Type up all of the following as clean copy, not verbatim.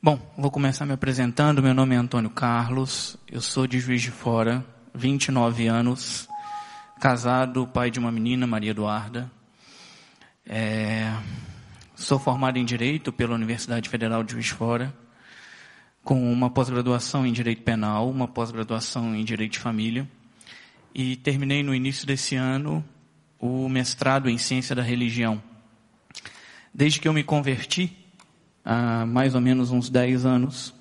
Bom, vou começar me apresentando. Meu nome é Antônio Carlos, eu sou de Juiz de Fora, 29 anos, casado, pai de uma menina, Maria Eduarda. Sou formado em Direito pela Universidade Federal de Juiz de Fora, com uma pós-graduação em Direito Penal, uma pós-graduação em Direito de Família, e terminei no início desse ano o mestrado em Ciência da Religião. Desde que eu me converti, há mais ou menos uns 10 anos,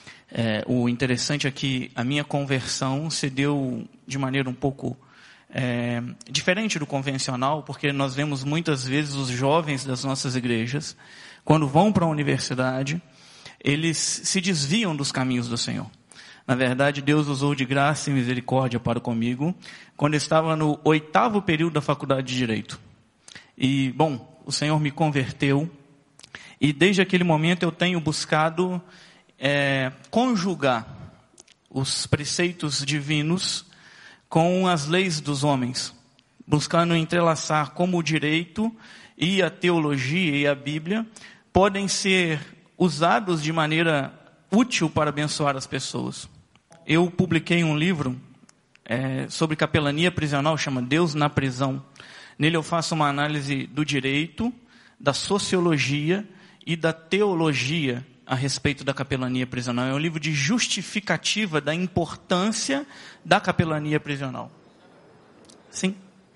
o interessante é que a minha conversão se deu de maneira um pouco diferente do convencional, porque nós vemos muitas vezes os jovens das nossas igrejas, quando vão para a universidade, eles se desviam dos caminhos do Senhor. Na verdade, Deus usou de graça e misericórdia para comigo, quando eu estava no 8º período da faculdade de Direito. E, bom, o Senhor me converteu, e desde aquele momento eu tenho buscado conjugar os preceitos divinos com as leis dos homens, buscando entrelaçar como o direito e a teologia e a Bíblia podem ser usados de maneira útil para abençoar as pessoas. Eu publiquei um livro sobre capelania prisional, chama Deus na Prisão. Nele eu faço uma análise do direito, da sociologia e da teologia a respeito da capelania prisional. É um livro de justificativa da importância da capelania prisional. Sim.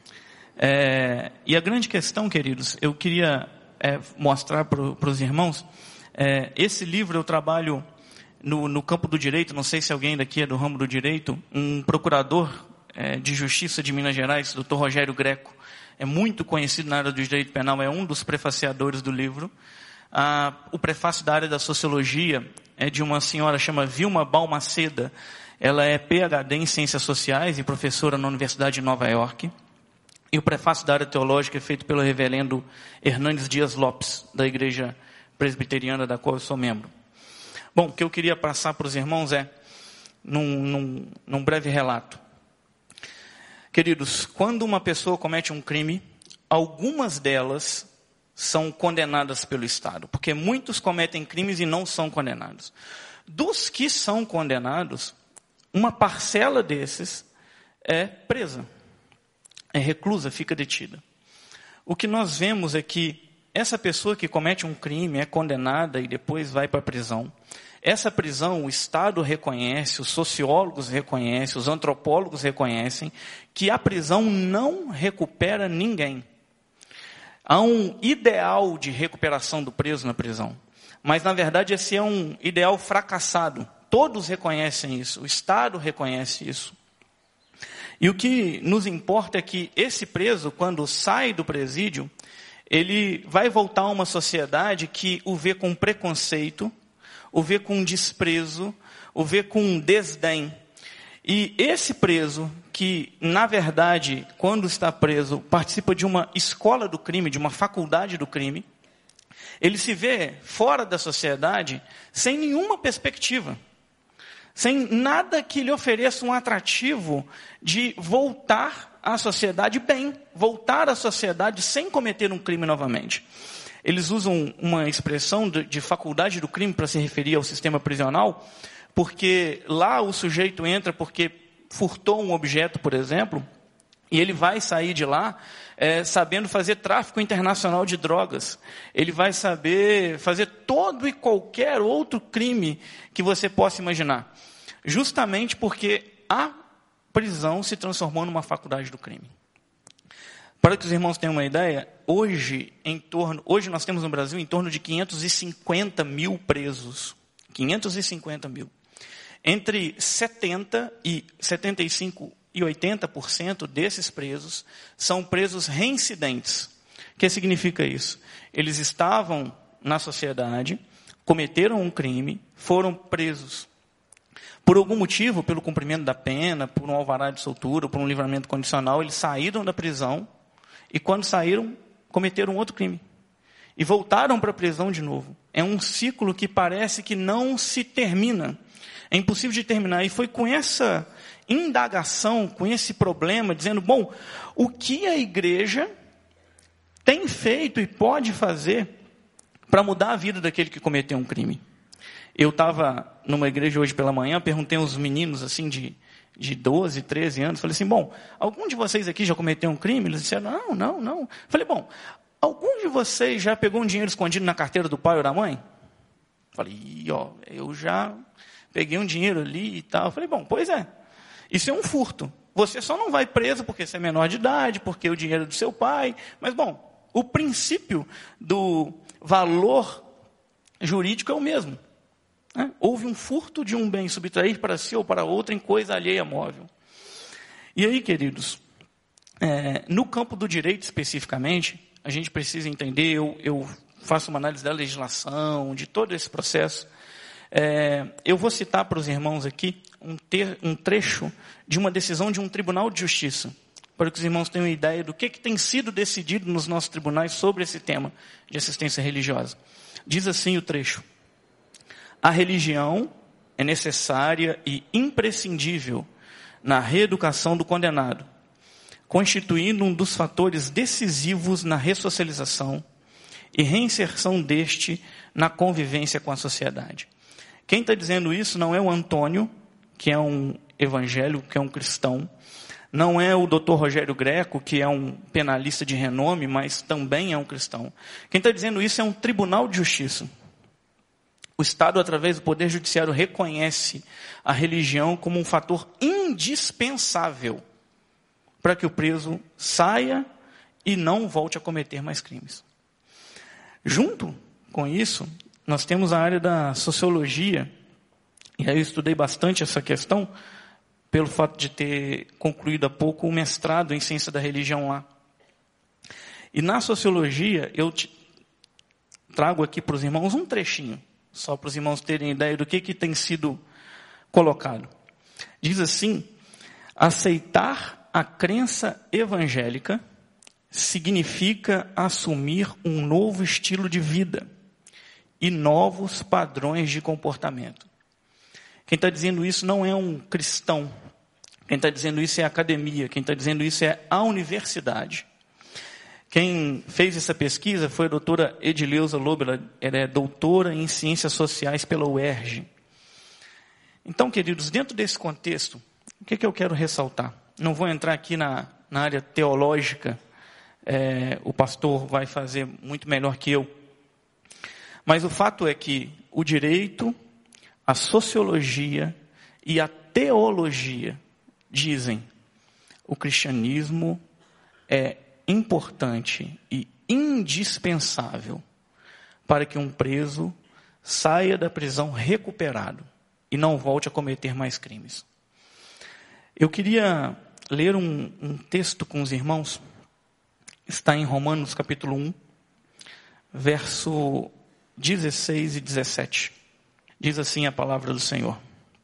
E a grande questão, queridos, eu queria mostrar para os irmãos, esse livro eu trabalho no campo do direito, não sei se alguém daqui é do ramo do direito, um procurador de justiça de Minas Gerais, Dr. Rogério Greco, é muito conhecido na área do direito penal, é um dos prefaciadores do livro. O prefácio da área da sociologia é de uma senhora chamada Vilma Balmaceda. Ela é PhD em Ciências Sociais e professora na Universidade de Nova York. E o prefácio da área teológica é feito pelo reverendo Hernandes Dias Lopes, da Igreja Presbiteriana, da qual eu sou membro. Bom, o que eu queria passar para os irmãos num breve relato. Queridos, quando uma pessoa comete um crime, algumas delas são condenadas pelo Estado, porque muitos cometem crimes e não são condenados. Dos que são condenados, uma parcela desses é presa, é reclusa, fica detida. O que nós vemos é que essa pessoa que comete um crime é condenada e depois vai para a prisão. Essa prisão o Estado reconhece, os sociólogos reconhecem, os antropólogos reconhecem que a prisão não recupera ninguém. Há um ideal de recuperação do preso na prisão, mas na verdade esse é um ideal fracassado. Todos reconhecem isso, o Estado reconhece isso. E o que nos importa é que esse preso, quando sai do presídio, ele vai voltar a uma sociedade que o vê com preconceito, o vê com desprezo, o vê com desdém. E esse preso, que na verdade, quando está preso, participa de uma escola do crime, de uma faculdade do crime, ele se vê fora da sociedade sem nenhuma perspectiva, sem nada que lhe ofereça um atrativo de voltar à sociedade bem, voltar à sociedade sem cometer um crime novamente. Eles usam uma expressão de faculdade do crime para se referir ao sistema prisional, porque lá o sujeito entra porque furtou um objeto, por exemplo, e ele vai sair de lá sabendo fazer tráfico internacional de drogas. Ele vai saber fazer todo e qualquer outro crime que você possa imaginar. Justamente porque a prisão se transformou numa faculdade do crime. Para que os irmãos tenham uma ideia, hoje nós temos no Brasil em torno de 550 mil presos. 550 mil. Entre 75% e 80% desses presos são presos reincidentes. O que significa isso? Eles estavam na sociedade, cometeram um crime, foram presos. Por algum motivo, pelo cumprimento da pena, por um alvará de soltura, por um livramento condicional, eles saíram da prisão e quando saíram, cometeram outro crime. E voltaram para a prisão de novo. É um ciclo que parece que não se termina. É impossível de terminar. E foi com essa indagação, com esse problema, dizendo, bom, o que a igreja tem feito e pode fazer para mudar a vida daquele que cometeu um crime? Eu estava numa igreja hoje pela manhã, perguntei aos meninos assim de 12, 13 anos, falei assim, bom, algum de vocês aqui já cometeu um crime? Eles disseram, não. Falei, bom, algum de vocês já pegou um dinheiro escondido na carteira do pai ou da mãe? Falei, eu já peguei um dinheiro ali e tal. Falei, bom, pois é, isso é um furto. Você só não vai preso porque você é menor de idade, porque o dinheiro é do seu pai. Mas, bom, o princípio do valor jurídico é o mesmo. Houve um furto de um bem, subtrair para si ou para outro em coisa alheia móvel. E aí, queridos, no campo do direito especificamente, a gente precisa entender, eu faço uma análise da legislação, de todo esse processo. Eu vou citar para os irmãos aqui um trecho de uma decisão de um tribunal de justiça, para que os irmãos tenham ideia do que tem sido decidido nos nossos tribunais sobre esse tema de assistência religiosa. Diz assim o trecho: a religião é necessária e imprescindível na reeducação do condenado, constituindo um dos fatores decisivos na ressocialização e reinserção deste na convivência com a sociedade. Quem está dizendo isso não é o Antônio, que é um evangélico, que é um cristão, não é o Dr. Rogério Greco, que é um penalista de renome, mas também é um cristão. Quem está dizendo isso é um tribunal de justiça. O Estado, através do Poder Judiciário, reconhece a religião como um fator indispensável para que o preso saia e não volte a cometer mais crimes. Junto com isso, nós temos a área da sociologia, e aí eu estudei bastante essa questão, pelo fato de ter concluído há pouco o mestrado em ciência da religião lá. E na sociologia, eu trago aqui para os irmãos um trechinho, só para os irmãos terem ideia do que tem sido colocado. Diz assim: aceitar a crença evangélica significa assumir um novo estilo de vida e novos padrões de comportamento. Quem está dizendo isso não é um cristão. Quem está dizendo isso é a academia. Quem está dizendo isso é a universidade. Quem fez essa pesquisa foi a doutora Edileuza Lobo, ela é doutora em Ciências Sociais pela UERJ. Então, queridos, dentro desse contexto, o que eu quero ressaltar? Não vou entrar aqui na área teológica, o pastor vai fazer muito melhor que eu. Mas o fato é que o direito, a sociologia e a teologia dizem: o cristianismo é importante e indispensável para que um preso saia da prisão recuperado e não volte a cometer mais crimes. Eu queria ler um texto com os irmãos, está em Romanos capítulo 1, verso 16 e 17. Diz assim a palavra do Senhor: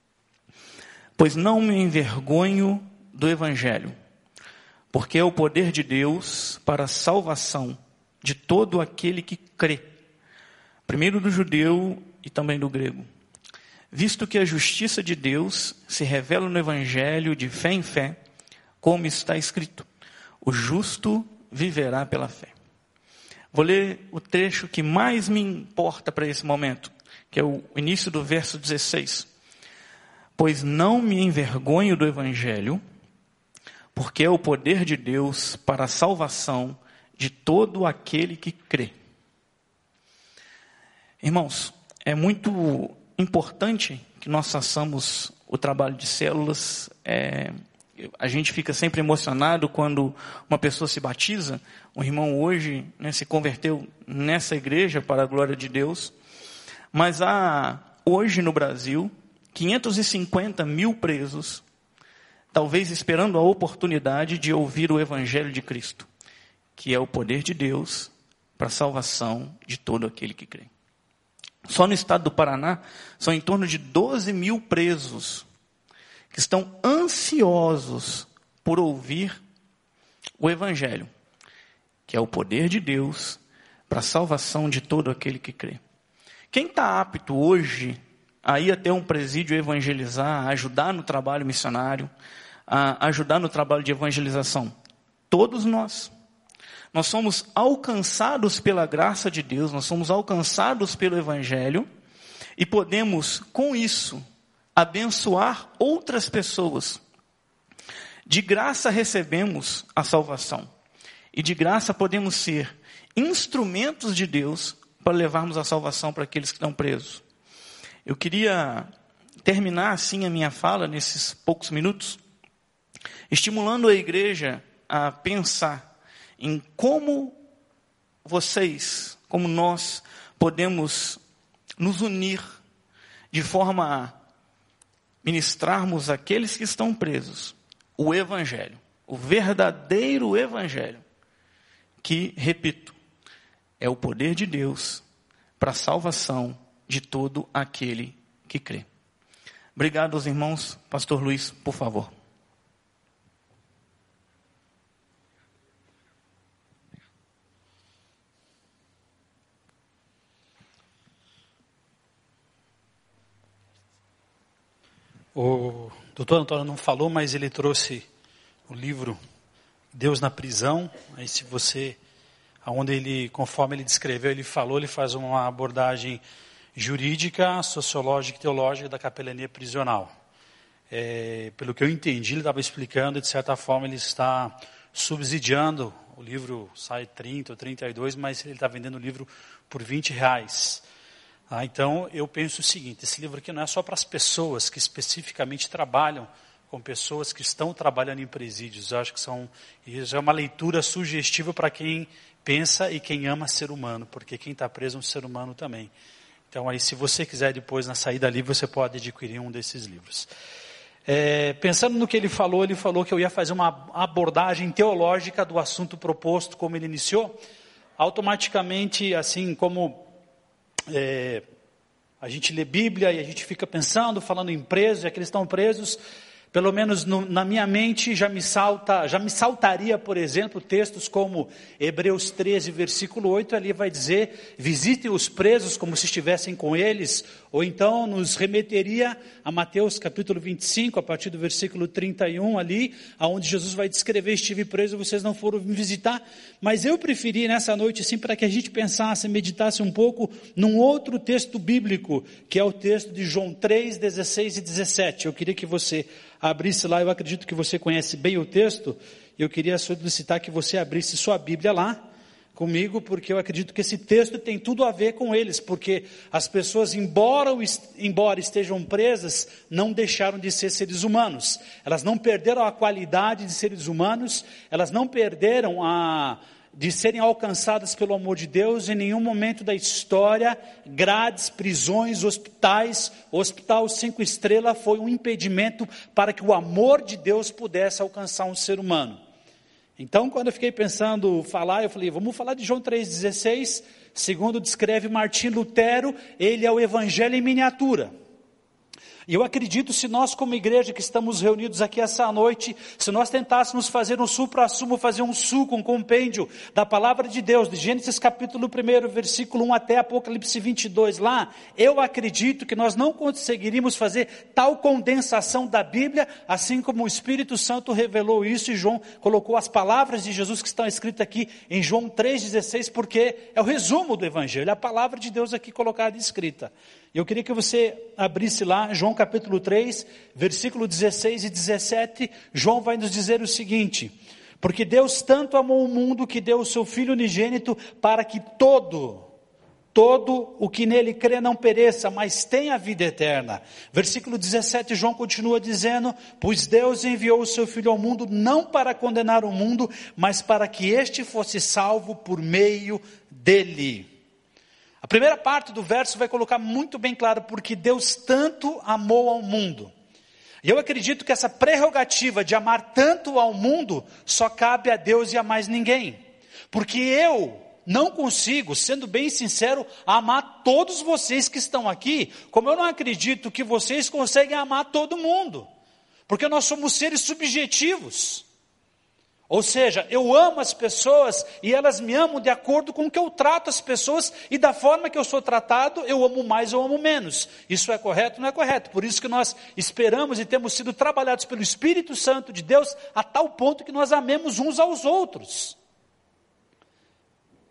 pois não me envergonho do Evangelho, porque é o poder de Deus para a salvação de todo aquele que crê, primeiro do judeu e também do grego. Visto que a justiça de Deus se revela no Evangelho de fé em fé, como está escrito: o justo viverá pela fé. Vou ler o trecho que mais me importa para esse momento, que é o início do verso 16. Pois não me envergonho do Evangelho, porque é o poder de Deus para a salvação de todo aquele que crê. Irmãos, é muito importante que nós façamos o trabalho de células. A gente fica sempre emocionado quando uma pessoa se batiza. Um irmão hoje se converteu nessa igreja para a glória de Deus. Mas há hoje no Brasil 550 mil presos, talvez esperando a oportunidade de ouvir o Evangelho de Cristo, que é o poder de Deus para a salvação de todo aquele que crê. Só no estado do Paraná, são em torno de 12 mil presos que estão ansiosos por ouvir o Evangelho, que é o poder de Deus para a salvação de todo aquele que crê. Quem está apto hoje a ir até um presídio evangelizar, a ajudar no trabalho missionário, a ajudar no trabalho de evangelização? Todos nós. Nós somos alcançados pela graça de Deus, nós somos alcançados pelo Evangelho, E podemos, com isso, abençoar outras pessoas. De graça recebemos a salvação. E de graça podemos ser instrumentos de Deus para levarmos a salvação para aqueles que estão presos. Eu queria terminar assim a minha fala nesses poucos minutos, estimulando a igreja a pensar em como vocês, como nós, podemos nos unir de forma a ministrarmos àqueles que estão presos o Evangelho, o verdadeiro Evangelho, que, repito, é o poder de Deus para a salvação de todo aquele que crê. Obrigado aos irmãos. Pastor Luiz, por favor. O doutor Antônio não falou, mas ele trouxe o livro Deus na Prisão. Aí se você, aonde ele, conforme ele descreveu, ele falou, ele faz uma abordagem jurídica, sociológica e teológica da capelania prisional. Pelo que eu entendi, ele estava explicando, de certa forma ele está subsidiando, o livro sai 30 ou 32, mas ele está vendendo o livro por R$20. Então, eu penso o seguinte, esse livro aqui não é só para as pessoas que especificamente trabalham com pessoas que estão trabalhando em presídios. Eu acho que isso é uma leitura sugestiva para quem pensa e quem ama ser humano, porque quem está preso é um ser humano também. Então, aí, se você quiser depois, na saída livre, você pode adquirir um desses livros. Pensando no que ele falou que eu ia fazer uma abordagem teológica do assunto proposto, como ele iniciou. Automaticamente, assim como a gente lê Bíblia e a gente fica pensando, falando em presos, e aqueles estão presos, pelo menos na minha mente já me saltaria, por exemplo, textos como Hebreus 13, versículo 8, ali vai dizer, visitem os presos como se estivessem com eles, ou então nos remeteria a Mateus capítulo 25, a partir do versículo 31 ali, onde Jesus vai descrever, estive preso, vocês não foram me visitar, mas eu preferi nessa noite, assim, para que a gente pensasse, meditasse um pouco num outro texto bíblico, que é o texto de João 3, 16 e 17, eu queria que você abrisse lá, eu acredito que você conhece bem o texto, eu queria solicitar que você abrisse sua Bíblia lá comigo, porque eu acredito que esse texto tem tudo a ver com eles, porque as pessoas, embora estejam presas, não deixaram de ser seres humanos, elas não perderam a qualidade de seres humanos, elas não perderam de serem alcançadas pelo amor de Deus. Em nenhum momento da história, grades, prisões, hospitais, o Hospital 5 Estrelas foi um impedimento para que o amor de Deus pudesse alcançar um ser humano. Então, quando eu fiquei pensando eu falei, vamos falar de João 3,16, segundo descreve Martim Lutero, ele é o Evangelho em miniatura. E eu acredito, se nós como igreja que estamos reunidos aqui essa noite, se nós tentássemos fazer um supra-sumo, fazer um suco, um compêndio da palavra de Deus, de Gênesis capítulo 1, versículo 1 até Apocalipse 22 lá, eu acredito que nós não conseguiríamos fazer tal condensação da Bíblia, assim como o Espírito Santo revelou isso, e João colocou as palavras de Jesus que estão escritas aqui em João 3,16, porque é o resumo do Evangelho, a palavra de Deus aqui colocada e escrita. Eu queria que você abrisse lá, João capítulo 3, versículo 16 e 17, João vai nos dizer o seguinte, porque Deus tanto amou o mundo que deu o seu Filho unigênito para que todo o que nele crê não pereça, mas tenha a vida eterna. Versículo 17, João continua dizendo, pois Deus enviou o seu Filho ao mundo não para condenar o mundo, mas para que este fosse salvo por meio dele. A primeira parte do verso vai colocar muito bem claro, porque Deus tanto amou ao mundo. E eu acredito que essa prerrogativa de amar tanto ao mundo, só cabe a Deus e a mais ninguém. Porque eu não consigo, sendo bem sincero, amar todos vocês que estão aqui, como eu não acredito que vocês conseguem amar todo mundo. Porque nós somos seres subjetivos. Ou seja, eu amo as pessoas e elas me amam de acordo com o que eu trato as pessoas, e da forma que eu sou tratado, eu amo mais ou amo menos. Isso é correto ou não é correto? Por isso que nós esperamos e temos sido trabalhados pelo Espírito Santo de Deus a tal ponto que nós amemos uns aos outros.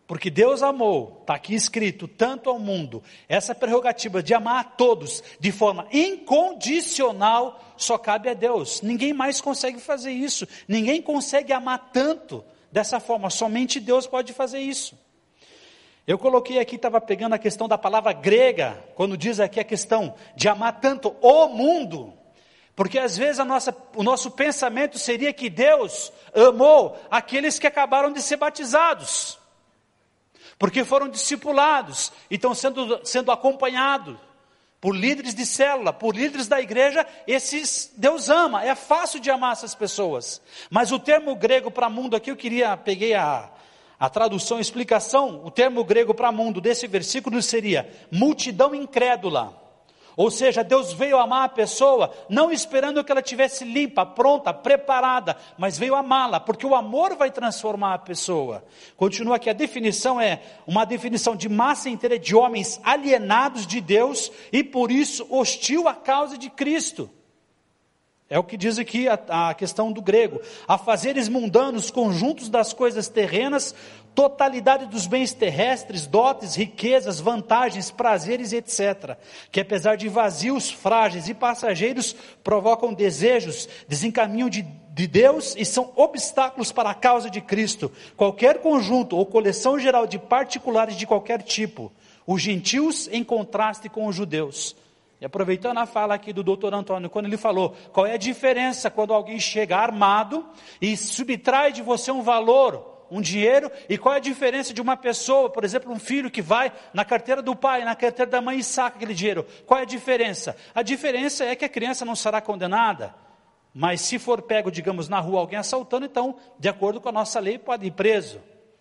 Porque Deus amou, está aqui escrito, tanto ao mundo, essa prerrogativa de amar a todos de forma incondicional, só cabe a Deus. Ninguém mais consegue fazer isso, ninguém consegue amar tanto dessa forma, somente Deus pode fazer isso. Eu coloquei aqui, estava pegando a questão da palavra grega, quando diz aqui a questão de amar tanto o mundo, porque às vezes o nosso pensamento seria que Deus amou aqueles que acabaram de ser batizados, porque foram discipulados e estão sendo acompanhados por líderes de célula, por líderes da igreja. Esses Deus ama, é fácil de amar essas pessoas. Mas o termo grego para mundo aqui, peguei a tradução, a explicação, o termo grego para mundo desse versículo seria multidão incrédula. Ou seja, Deus veio amar a pessoa, não esperando que ela estivesse limpa, pronta, preparada, mas veio amá-la, porque o amor vai transformar a pessoa. Continua aqui, a definição é uma definição de massa inteira de homens alienados de Deus, e por isso hostil à causa de Cristo. É o que diz aqui a questão do grego. Afazeres mundanos, conjuntos das coisas terrenas, totalidade dos bens terrestres, dotes, riquezas, vantagens, prazeres, etc. Que apesar de vazios, frágeis e passageiros, provocam desejos, desencaminham de Deus e são obstáculos para a causa de Cristo. Qualquer conjunto ou coleção geral de particulares de qualquer tipo. Os gentios em contraste com os judeus. E aproveitando a fala aqui do doutor Antônio, quando ele falou, qual é a diferença quando alguém chega armado e subtrai de você um valor, um dinheiro, e qual é a diferença de uma pessoa, por exemplo, um filho que vai na carteira do pai, na carteira da mãe e saca aquele dinheiro? Qual é a diferença? A diferença é que a criança não será condenada, mas se for pego, digamos, na rua alguém assaltando, então, de acordo com a nossa lei, pode ir preso.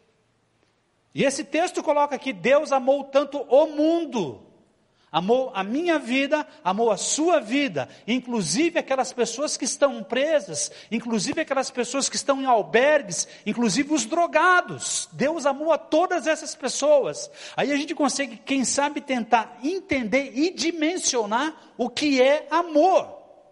E esse texto coloca aqui, Deus amou tanto o mundo, amou a minha vida, amou a sua vida, inclusive aquelas pessoas que estão presas, inclusive aquelas pessoas que estão em albergues, inclusive os drogados. Deus amou a todas essas pessoas. Aí a gente consegue, quem sabe, tentar entender e dimensionar o que é amor.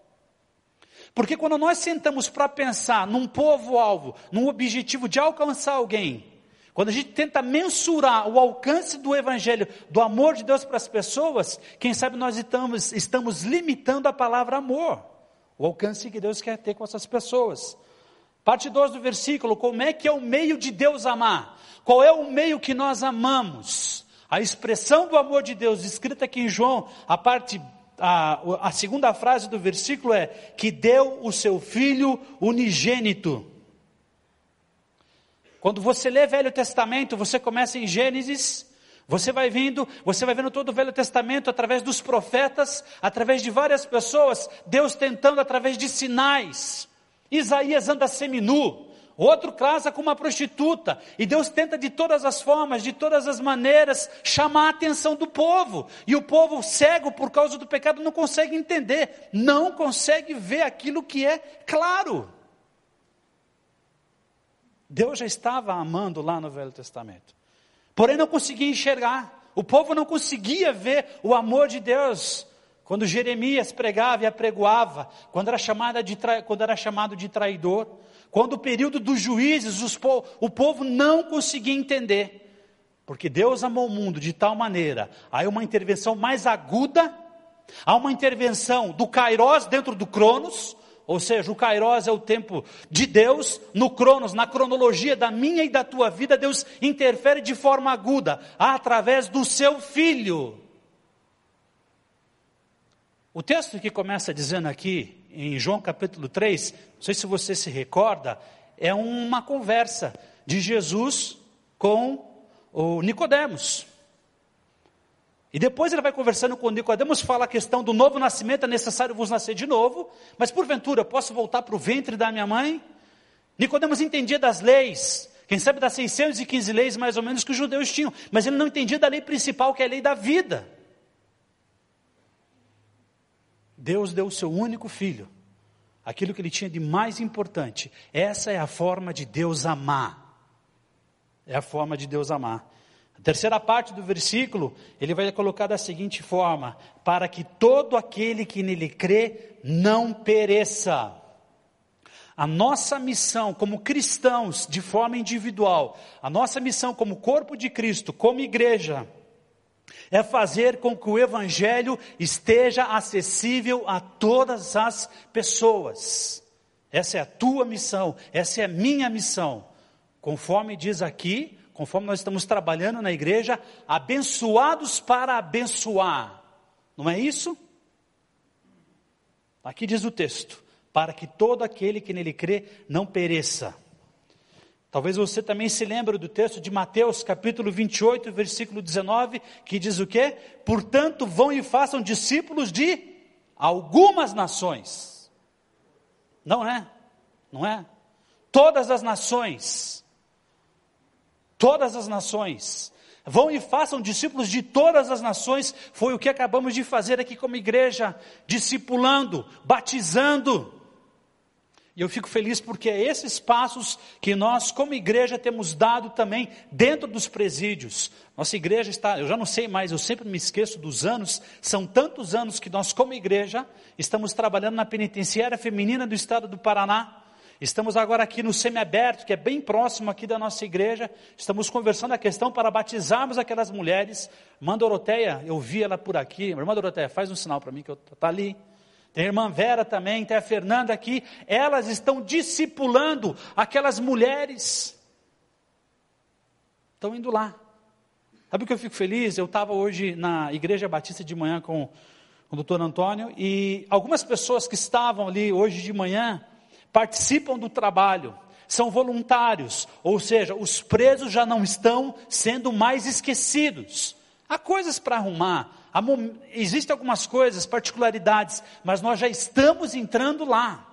Porque quando nós sentamos para pensar num povo-alvo, num objetivo de alcançar alguém, quando a gente tenta mensurar o alcance do Evangelho, do amor de Deus para as pessoas, quem sabe nós estamos limitando a palavra amor, o alcance que Deus quer ter com essas pessoas. Parte 2 do versículo, como é que é o meio de Deus amar? Qual é o meio que nós amamos? A expressão do amor de Deus, escrita aqui em João, a segunda frase do versículo é, que deu o seu Filho unigênito. Quando você lê Velho Testamento, você começa em Gênesis, você vai vendo todo o Velho Testamento através dos profetas, através de várias pessoas, Deus tentando através de sinais. Isaías anda seminu, outro casa com uma prostituta, e Deus tenta de todas as formas, de todas as maneiras, chamar a atenção do povo, e o povo cego por causa do pecado não consegue entender, não consegue ver aquilo que é claro. Deus já estava amando lá no Velho Testamento, porém não conseguia enxergar, o povo não conseguia ver o amor de Deus, quando Jeremias pregava e apregoava, quando era chamado de traidor, quando o período dos juízes, o povo não conseguia entender, porque Deus amou o mundo de tal maneira, há uma intervenção mais aguda, há uma intervenção do Kairos dentro do Cronos, ou seja, o Kairos é o tempo de Deus, no Cronos, na cronologia da minha e da tua vida, Deus interfere de forma aguda, através do seu Filho. O texto que começa dizendo aqui, em João capítulo 3, não sei se você se recorda, é uma conversa de Jesus com o Nicodemos. E depois ele vai conversando com Nicodemos, fala a questão do novo nascimento, é necessário vos nascer de novo, mas porventura eu posso voltar para o ventre da minha mãe? Nicodemos entendia das leis, quem sabe das 615 leis mais ou menos que os judeus tinham, mas ele não entendia da lei principal, que é a lei da vida. Deus deu o seu único filho, aquilo que ele tinha de mais importante. Essa é a forma de Deus amar, é a forma de Deus amar. A terceira parte do versículo, ele vai colocar da seguinte forma, para que todo aquele que nele crê não pereça, A nossa missão como cristãos, de forma individual, a nossa missão como corpo de Cristo, como igreja, é fazer com que o Evangelho esteja acessível a todas as pessoas. Essa é a tua missão, essa é a minha missão. Conforme diz aqui, conforme nós estamos trabalhando na igreja, abençoados para abençoar. Não é isso? Aqui diz o texto, para que todo aquele que nele crê não pereça. Talvez você também se lembre do texto de Mateus, capítulo 28, versículo 19, que diz o quê? Portanto, vão e façam discípulos de algumas nações. Não é? Não é? Todas as nações. Todas as nações. Vão e façam discípulos de todas as nações. Foi o que acabamos de fazer aqui como igreja. Discipulando, batizando. E eu fico feliz porque é esses passos que nós como igreja temos dado também dentro dos presídios. Nossa igreja está, eu já não sei mais, eu sempre me esqueço dos anos, são tantos anos que nós como igreja estamos trabalhando na penitenciária feminina do estado do Paraná. Estamos agora aqui no semiaberto, que é bem próximo aqui da nossa igreja. Estamos conversando a questão para batizarmos aquelas mulheres. Irmã Doroteia, eu vi ela por aqui. Irmã Doroteia, faz um sinal para mim que eu está ali. Tem a irmã Vera também, tem a Fernanda aqui. Elas estão discipulando aquelas mulheres. Estão indo lá. Sabe o que eu fico feliz? Eu estava hoje na Igreja Batista de manhã com o doutor Antônio. E algumas pessoas que estavam ali hoje de manhã participam do trabalho. São voluntários. Ou seja, os presos já não estão sendo mais esquecidos. Há coisas para arrumar. Existem algumas coisas, particularidades, mas nós já estamos entrando lá.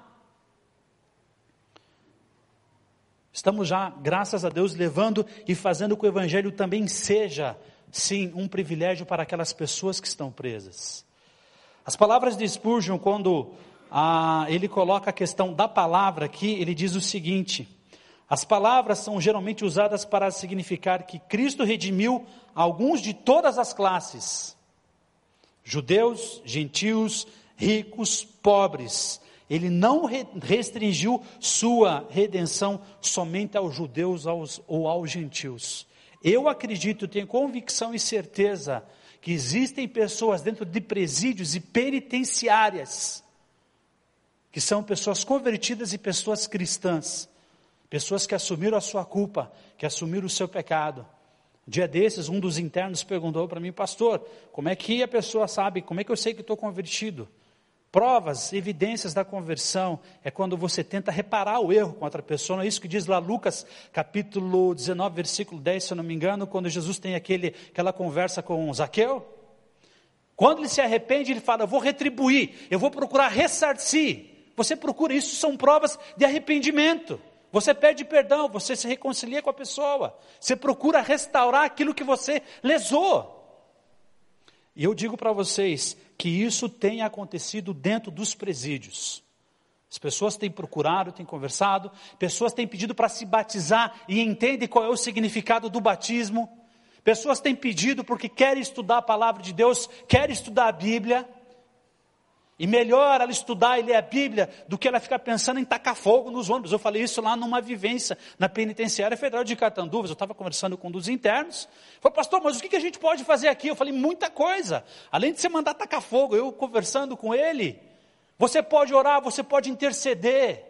Estamos já, graças a Deus, levando e fazendo que o Evangelho também seja, sim, um privilégio para aquelas pessoas que estão presas. As palavras de Spurgeon, quando ele coloca a questão da palavra aqui, ele diz o seguinte: as palavras são geralmente usadas para significar que Cristo redimiu alguns de todas as classes. Judeus, gentios, ricos, pobres. Ele não restringiu sua redenção somente aos judeus ou aos gentios. Eu acredito, tenho convicção e certeza que existem pessoas dentro de presídios e penitenciárias que são pessoas convertidas e pessoas cristãs. Pessoas que assumiram a sua culpa, que assumiram o seu pecado. Um dia desses, um dos internos perguntou para mim: pastor, como é que a pessoa sabe, como é que eu sei que estou convertido? Provas, evidências da conversão, é quando você tenta reparar o erro com outra pessoa. Não é isso que diz lá Lucas, capítulo 19, versículo 10, se eu não me engano, quando Jesus tem aquela conversa com Zaqueu. Quando ele se arrepende, ele fala: eu vou retribuir, eu vou procurar ressarcir. Você procura, isso são provas de arrependimento. Você pede perdão, você se reconcilia com a pessoa. Você procura restaurar aquilo que você lesou. E eu digo para vocês que isso tem acontecido dentro dos presídios. As pessoas têm procurado, têm conversado, pessoas têm pedido para se batizar e entendem qual é o significado do batismo. Pessoas têm pedido porque querem estudar a palavra de Deus, querem estudar a Bíblia. E melhor ela estudar e ler a Bíblia do que ela ficar pensando em tacar fogo nos ônibus. Eu falei isso lá numa vivência na penitenciária federal de Catanduvas. Eu estava conversando com um dos internos. Falei: pastor, mas o que a gente pode fazer aqui? Eu falei: muita coisa. Além de você mandar tacar fogo, eu conversando com ele, você pode orar, você pode interceder.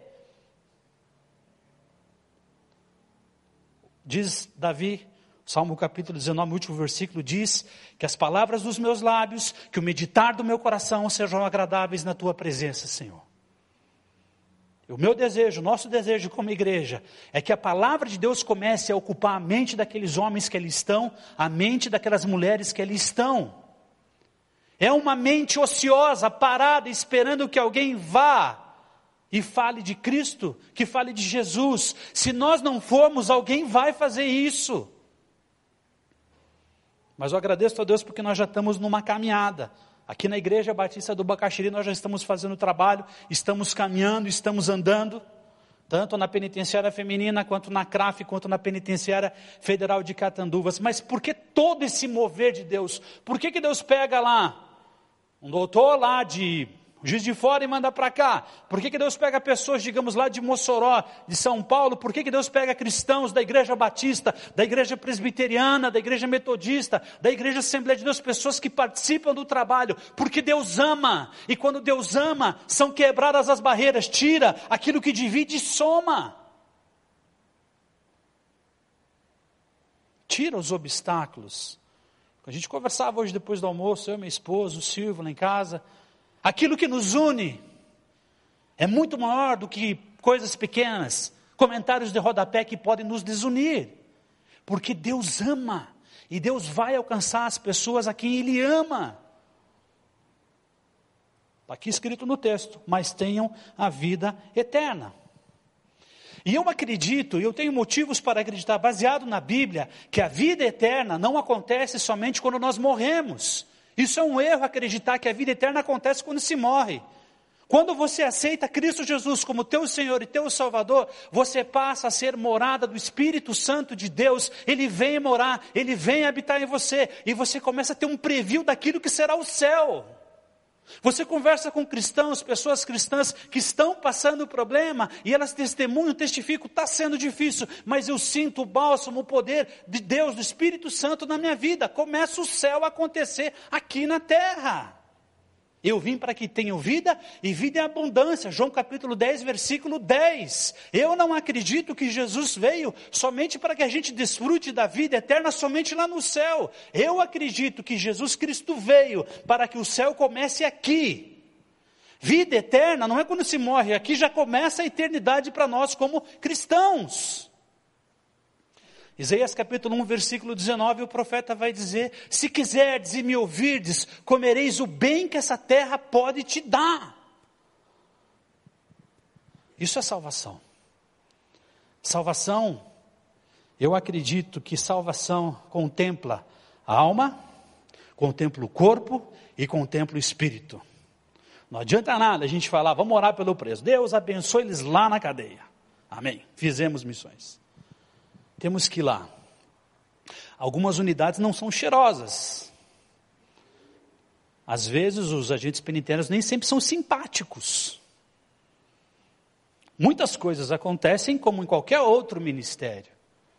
Diz Davi, Salmo capítulo 19, o último versículo diz que as palavras dos meus lábios, que o meditar do meu coração sejam agradáveis na tua presença, Senhor. O meu desejo, o nosso desejo como igreja, é que a palavra de Deus comece a ocupar a mente daqueles homens que ali estão, a mente daquelas mulheres que ali estão. É uma mente ociosa, parada, esperando que alguém vá e fale de Cristo, que fale de Jesus. Se nós não formos, alguém vai fazer isso. Mas eu agradeço a Deus porque nós já estamos numa caminhada. Aqui na Igreja Batista do Bacaxiri nós já estamos fazendo trabalho, estamos caminhando, estamos andando, tanto na penitenciária feminina, quanto na CRAF, quanto na penitenciária federal de Catanduvas. Mas por que todo esse mover de Deus? Por que Deus pega lá um doutor lá de Juiz de Fora e manda para cá. Por que Deus pega pessoas, digamos lá de Mossoró, de São Paulo? Por que Deus pega cristãos da igreja batista, da igreja presbiteriana, da igreja metodista, da igreja Assembleia de Deus, pessoas que participam do trabalho? Porque Deus ama, e quando Deus ama, são quebradas as barreiras, tira aquilo que divide e soma. Tira os obstáculos. A gente conversava hoje depois do almoço, eu, meu esposo, o Silvio lá em casa. Aquilo que nos une é muito maior do que coisas pequenas, comentários de rodapé que podem nos desunir. Porque Deus ama, e Deus vai alcançar as pessoas a quem Ele ama. Está aqui escrito no texto, mas tenham a vida eterna. E eu acredito, eu tenho motivos para acreditar, baseado na Bíblia, que a vida eterna não acontece somente quando nós morremos. Isso é um erro, acreditar que a vida eterna acontece quando se morre. Quando você aceita Cristo Jesus como teu Senhor e teu Salvador, você passa a ser morada do Espírito Santo de Deus. Ele vem morar, Ele vem habitar em você, e você começa a ter um preview daquilo que será o céu. Você conversa com cristãos, pessoas cristãs que estão passando problema, e elas testemunham, testificam, está sendo difícil, mas eu sinto o bálsamo, o poder de Deus, do Espírito Santo na minha vida. Começa o céu a acontecer aqui na terra. Eu vim para que tenham vida, e vida em abundância. João capítulo 10, versículo 10. Eu não acredito que Jesus veio somente para que a gente desfrute da vida eterna somente lá no céu. Eu acredito que Jesus Cristo veio para que o céu comece aqui. Vida eterna não é quando se morre, aqui já começa a eternidade para nós como cristãos. Isaías capítulo 1, versículo 19, o profeta vai dizer: se quiserdes e me ouvirdes, comereis o bem que essa terra pode te dar. Isso é salvação. Salvação, eu acredito que salvação contempla a alma, contempla o corpo e contempla o espírito. Não adianta nada a gente falar, vamos orar pelo preso. Deus abençoe eles lá na cadeia. Amém. Fizemos missões. Temos que ir lá. Algumas unidades não são cheirosas. Às vezes os agentes penitenciários nem sempre são simpáticos. Muitas coisas acontecem como em qualquer outro ministério.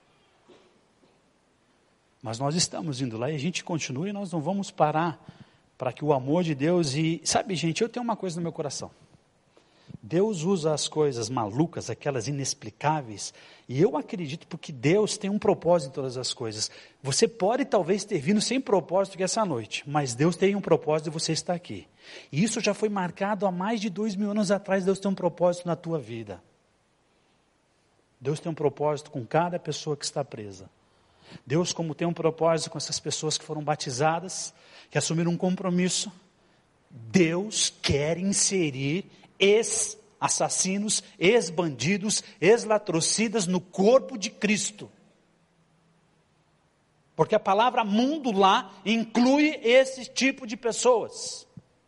Mas nós estamos indo lá e a gente continua, e nós não vamos parar para que o amor de Deus... E sabe, gente, eu tenho uma coisa no meu coração. Deus usa as coisas malucas, aquelas inexplicáveis, e eu acredito porque Deus tem um propósito em todas as coisas. Você pode talvez ter vindo sem propósito que essa noite, mas Deus tem um propósito de você estar aqui. E isso já foi marcado há mais de 2000 anos atrás. Deus tem um propósito na tua vida. Deus tem um propósito com cada pessoa que está presa. Deus, como tem um propósito com essas pessoas que foram batizadas, que assumiram um compromisso, Deus quer inserir ex-assassinos, ex-bandidos, ex-latrocidas no corpo de Cristo. Porque a palavra mundo lá inclui esse tipo de pessoas.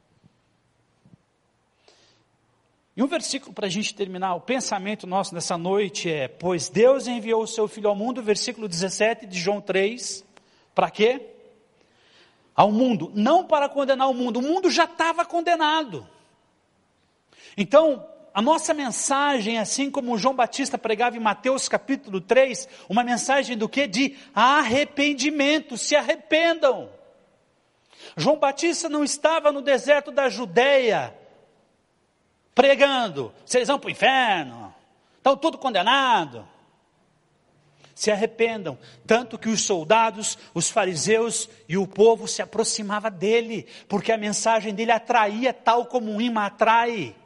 E um versículo para a gente terminar, o pensamento nosso nessa noite é: pois Deus enviou o seu Filho ao mundo, versículo 17 de João 3, para quê? Ao mundo, não para condenar o mundo já estava condenado. Então, a nossa mensagem, assim como João Batista pregava em Mateus capítulo 3, uma mensagem do quê? De arrependimento, se arrependam. João Batista não estava no deserto da Judeia, pregando, vocês vão para o inferno, estão tudo condenado. Se arrependam, tanto que os soldados, os fariseus e o povo se aproximava dele, porque a mensagem dele atraía tal como um imã atrai.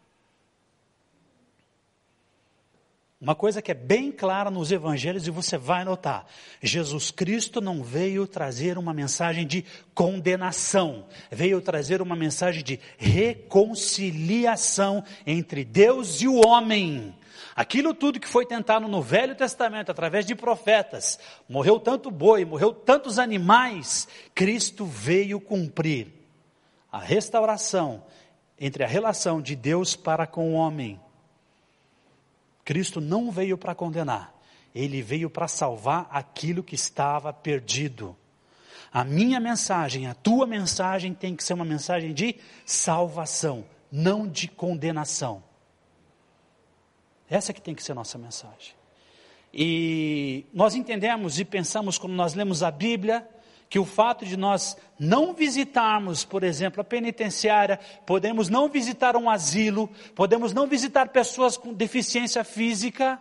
Uma coisa que é bem clara nos evangelhos, e você vai notar: Jesus Cristo não veio trazer uma mensagem de condenação, veio trazer uma mensagem de reconciliação entre Deus e o homem. Aquilo tudo que foi tentado no Velho Testamento, através de profetas, morreu tanto boi, morreu tantos animais, Cristo veio cumprir a restauração entre a relação de Deus para com o homem. Cristo não veio para condenar, Ele veio para salvar aquilo que estava perdido. A minha mensagem, a tua mensagem tem que ser uma mensagem de salvação, não de condenação. Essa que tem que ser a nossa mensagem. E nós entendemos e pensamos, quando nós lemos a Bíblia, que o fato de nós não visitarmos, por exemplo, a penitenciária, podemos não visitar um asilo, podemos não visitar pessoas com deficiência física.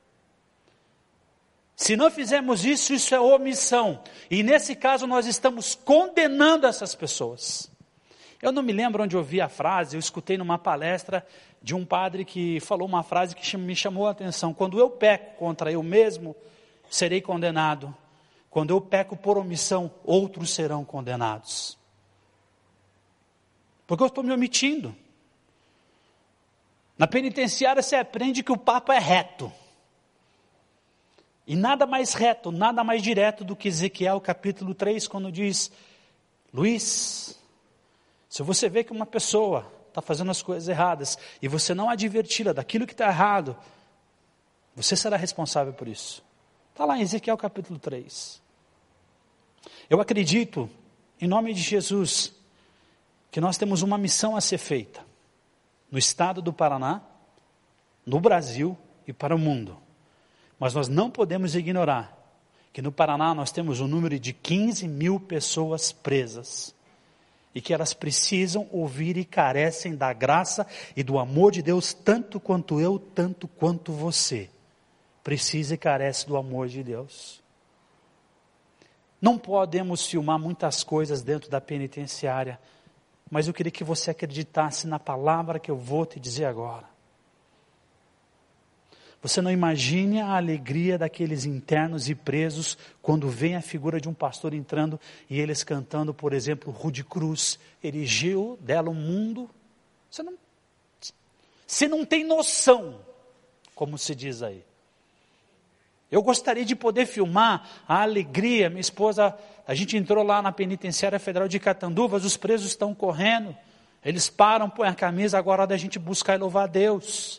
Se não fizermos isso, isso é omissão. E nesse caso nós estamos condenando essas pessoas. Eu não me lembro onde eu ouvi a frase, eu escutei numa palestra de um padre que falou uma frase que me chamou a atenção. Quando eu peco contra eu mesmo, serei condenado. Quando eu peco por omissão, outros serão condenados. Porque eu estou me omitindo. Na penitenciária você aprende que o papo é reto. E nada mais reto, nada mais direto do que Ezequiel capítulo 3, quando diz: Luiz, se você vê que uma pessoa está fazendo as coisas erradas, e você não adverti-la daquilo que está errado, você será responsável por isso. Está lá em Ezequiel capítulo 3. Eu acredito, em nome de Jesus, que nós temos uma missão a ser feita, no estado do Paraná, no Brasil e para o mundo. Mas nós não podemos ignorar que no Paraná nós temos um número de 15 mil pessoas presas. E que elas precisam ouvir e carecem da graça e do amor de Deus, tanto quanto eu, tanto quanto você. Precisa e carece do amor de Deus. Não podemos filmar muitas coisas dentro da penitenciária, mas eu queria que você acreditasse na palavra que eu vou te dizer agora. Você não imagine a alegria daqueles internos e presos quando vem a figura de um pastor entrando e eles cantando, por exemplo, Rude Cruz, erigiu dela o mundo. Você não tem noção, como se diz aí. Eu gostaria de poder filmar a alegria. Minha esposa, a gente entrou lá na penitenciária federal de Catanduvas, os presos estão correndo, eles param, põem a camisa, agora é hora da gente buscar e louvar a Deus.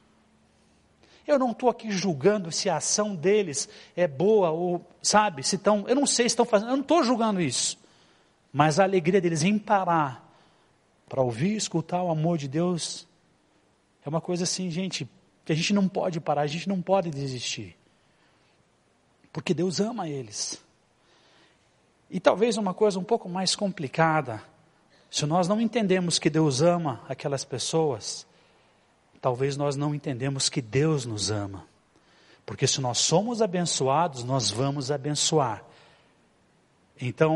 Eu não estou aqui julgando se a ação deles é boa ou, sabe, se estão, eu não sei se estão fazendo, eu não estou julgando isso. Mas a alegria deles em parar para ouvir e escutar o amor de Deus é uma coisa assim, gente, que a gente não pode parar, a gente não pode desistir. Porque Deus ama eles. E talvez uma coisa um pouco mais complicada, se nós não entendemos que Deus ama aquelas pessoas, talvez nós não entendemos que Deus nos ama. Porque se nós somos abençoados, nós vamos abençoar. Então,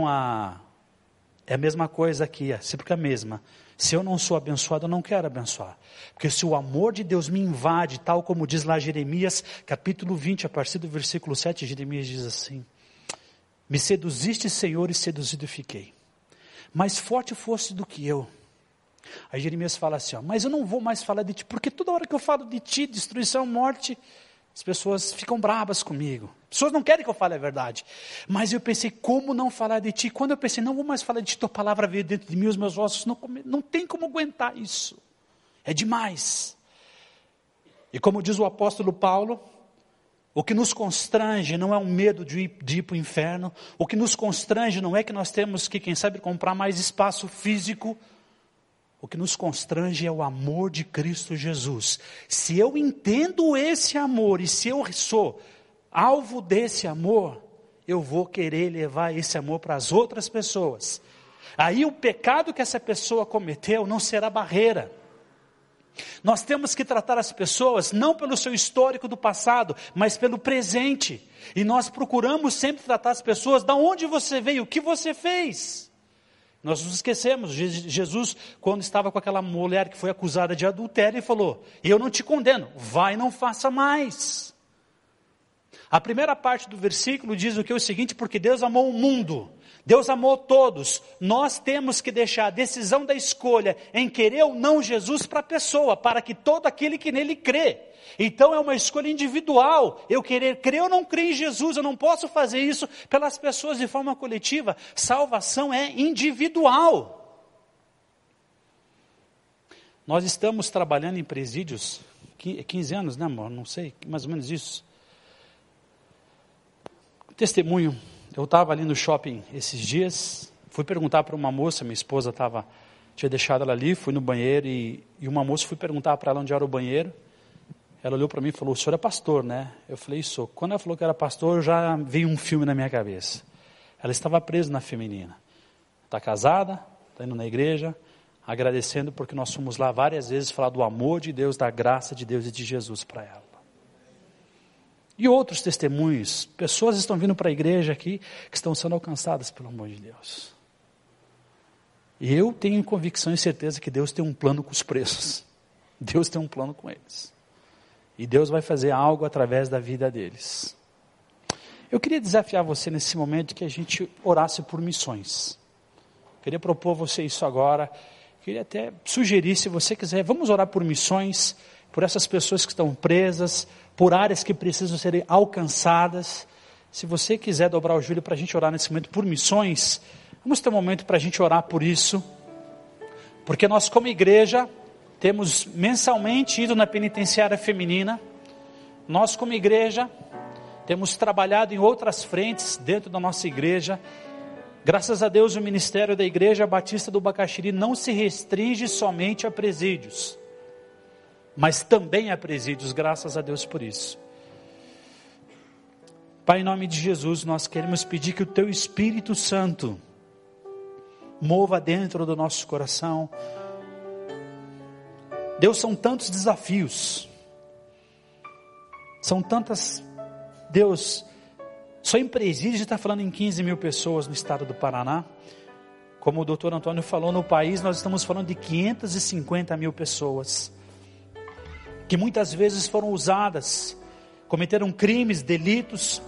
é a mesma coisa aqui, é sempre a mesma. Se eu não sou abençoado, eu não quero abençoar. Porque se o amor de Deus me invade, tal como diz lá Jeremias, capítulo 20, a partir do versículo 7, Jeremias diz assim: Me seduziste, Senhor, e seduzido fiquei. Mais forte foste do que eu. Aí Jeremias fala assim, mas eu não vou mais falar de ti, porque toda hora que eu falo de ti, destruição, morte, as pessoas ficam bravas comigo. As pessoas não querem que eu fale a verdade. Mas eu pensei, como não falar de ti? Quando eu pensei, não vou mais falar de ti, tua palavra veio dentro de mim, os meus ossos não tem como aguentar isso. É demais. E como diz o apóstolo Paulo, o que nos constrange não é um medo de ir para o inferno. O que nos constrange não é que nós temos que, quem sabe, comprar mais espaço físico. O que nos constrange é o amor de Cristo Jesus. Se eu entendo esse amor e se eu sou alvo desse amor, eu vou querer levar esse amor para as outras pessoas. Aí o pecado que essa pessoa cometeu não será barreira. Nós temos que tratar as pessoas não pelo seu histórico do passado, mas pelo presente. E nós procuramos sempre tratar as pessoas da onde você veio, o que você fez. Nós nos esquecemos, Jesus, quando estava com aquela mulher que foi acusada de adultério, ele falou, eu não te condeno, vai e não faça mais. A primeira parte do versículo diz o que é o seguinte, porque Deus amou o mundo, Deus amou todos, nós temos que deixar a decisão da escolha em querer ou não Jesus para a pessoa, para que todo aquele que nele crê. Então é uma escolha individual, eu querer crer ou não crer em Jesus, eu não posso fazer isso pelas pessoas de forma coletiva. Salvação é individual. Nós estamos trabalhando em presídios, 15 anos, né amor? Não sei, mais ou menos isso. Testemunho, eu estava ali no shopping esses dias, fui perguntar para uma moça, minha esposa estava Tinha deixado ela ali, fui no banheiro e uma moça, fui perguntar para ela onde era o banheiro. Ela olhou para mim e falou, o senhor é pastor, né? Eu falei, sou. Quando ela falou que era pastor, já veio um filme na minha cabeça. Ela estava presa na feminina. Está casada, está indo na igreja, agradecendo porque nós fomos lá várias vezes falar do amor de Deus, da graça de Deus e de Jesus para ela. E outros testemunhos, pessoas estão vindo para a igreja aqui que estão sendo alcançadas pelo amor de Deus. E eu tenho convicção e certeza que Deus tem um plano com os presos. Deus tem um plano com eles. E Deus vai fazer algo através da vida deles. Eu queria desafiar você nesse momento que a gente orasse por missões. Queria propor a você isso agora. Queria até sugerir, se você quiser, vamos orar por missões, por essas pessoas que estão presas, por áreas que precisam serem alcançadas. Se você quiser dobrar o joelho para a gente orar nesse momento por missões, vamos ter um momento para a gente orar por isso. Porque nós como igreja temos mensalmente ido na penitenciária feminina. Nós como igreja temos trabalhado em outras frentes dentro da nossa igreja. Graças a Deus o ministério da Igreja Batista do Bacaxiri não se restringe somente a presídios, mas também a presídios, graças a Deus por isso. Pai, em nome de Jesus, nós queremos pedir que o Teu Espírito Santo mova dentro do nosso coração. Deus, são tantos desafios, são tantas, Deus, só em presídio a gente está falando em 15 mil pessoas no estado do Paraná. Como o doutor Antônio falou, no país nós estamos falando de 550 mil pessoas, que muitas vezes foram usadas, cometeram crimes, delitos,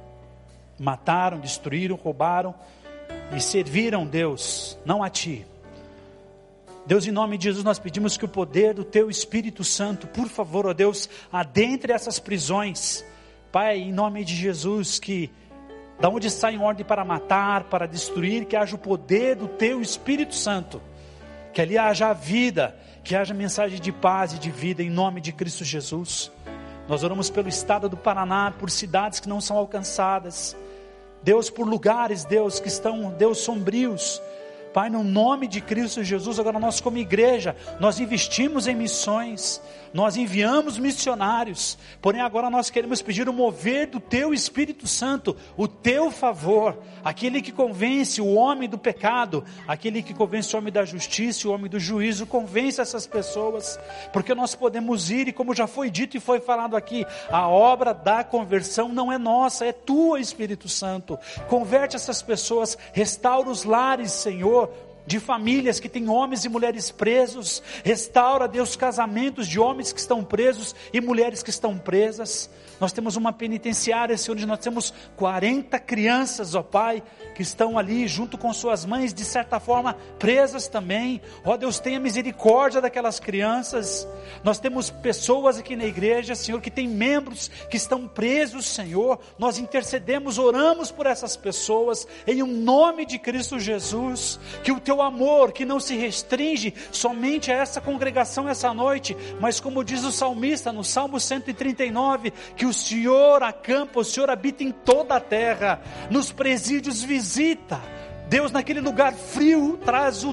mataram, destruíram, roubaram e serviram Deus, não a Ti. Deus, em nome de Jesus, nós pedimos que o poder do Teu Espírito Santo, por favor, ó Deus, adentre essas prisões. Pai, em nome de Jesus, que da onde sai ordem para matar, para destruir, que haja o poder do Teu Espírito Santo, que ali haja a vida, que haja mensagem de paz e de vida, em nome de Cristo Jesus. Nós oramos pelo estado do Paraná, por cidades que não são alcançadas, Deus, por lugares, Deus, que estão, Deus, sombrios. Pai, no nome de Cristo Jesus, agora nós como igreja, nós investimos em missões, nós enviamos missionários, porém agora nós queremos pedir o mover do Teu Espírito Santo, o Teu favor, aquele que convence o homem do pecado, aquele que convence o homem da justiça, o homem do juízo, convence essas pessoas, porque nós podemos ir, e como já foi dito e foi falado aqui, a obra da conversão não é nossa, é Tua, Espírito Santo. Converte essas pessoas, restaura os lares, Senhor, de famílias que têm homens e mulheres presos. Restaura, Deus, casamentos de homens que estão presos e mulheres que estão presas. Nós temos uma penitenciária, Senhor, onde nós temos 40 crianças, ó Pai, que estão ali junto com suas mães, de certa forma presas também. Ó Deus, tenha misericórdia daquelas crianças. Nós temos pessoas aqui na igreja, Senhor, que tem membros que estão presos, Senhor. Nós intercedemos, oramos por essas pessoas, em um nome de Cristo Jesus. Que o Teu amor, que não se restringe somente a essa congregação essa noite, mas como diz o salmista no Salmo 139, que o Senhor acampa, o Senhor habita em toda a terra, nos presídios visita, Deus, naquele lugar frio, traz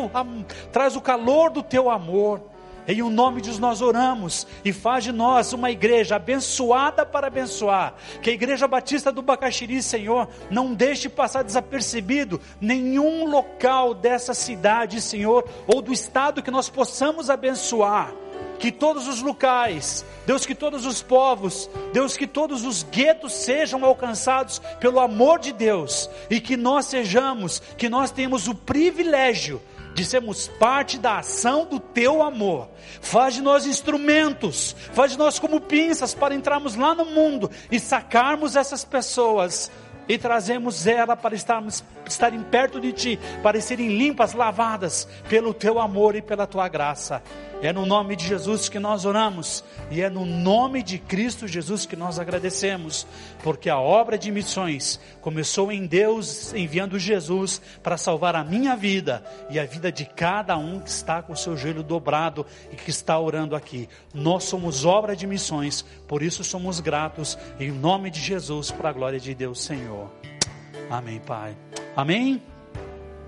o calor do Teu amor. Em o nome de Jesus nós oramos, e faz de nós uma igreja abençoada para abençoar, que a Igreja Batista do Bacaxiri, Senhor, não deixe passar desapercebido nenhum local dessa cidade, Senhor, ou do estado que nós possamos abençoar. Que todos os locais, Deus, que todos os povos, Deus, que todos os guetos sejam alcançados pelo amor de Deus, e que nós tenhamos o privilégio de sermos parte da ação do Teu amor. Faz de nós instrumentos, faz de nós como pinças para entrarmos lá no mundo e sacarmos essas pessoas e trazemos ela para estarem perto de Ti, para serem limpas, lavadas pelo Teu amor e pela Tua graça. É no nome de Jesus que nós oramos, e é no nome de Cristo Jesus que nós agradecemos, porque a obra de missões começou em Deus, enviando Jesus para salvar a minha vida e a vida de cada um que está com o seu joelho dobrado e que está orando aqui. Nós somos obra de missões, por isso somos gratos, em nome de Jesus, para a glória de Deus, Senhor. Amém, Pai. Amém.